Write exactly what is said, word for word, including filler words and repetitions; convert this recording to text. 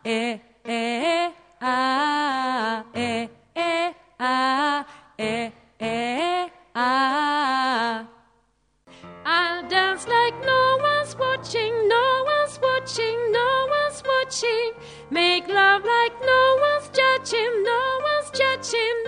eh, eh, ah, eh, eh, ah, eh, eh, ah. I'll dance like no one's watching, no one's watching, no one's watching. Make love like no one's judging, no one's judging.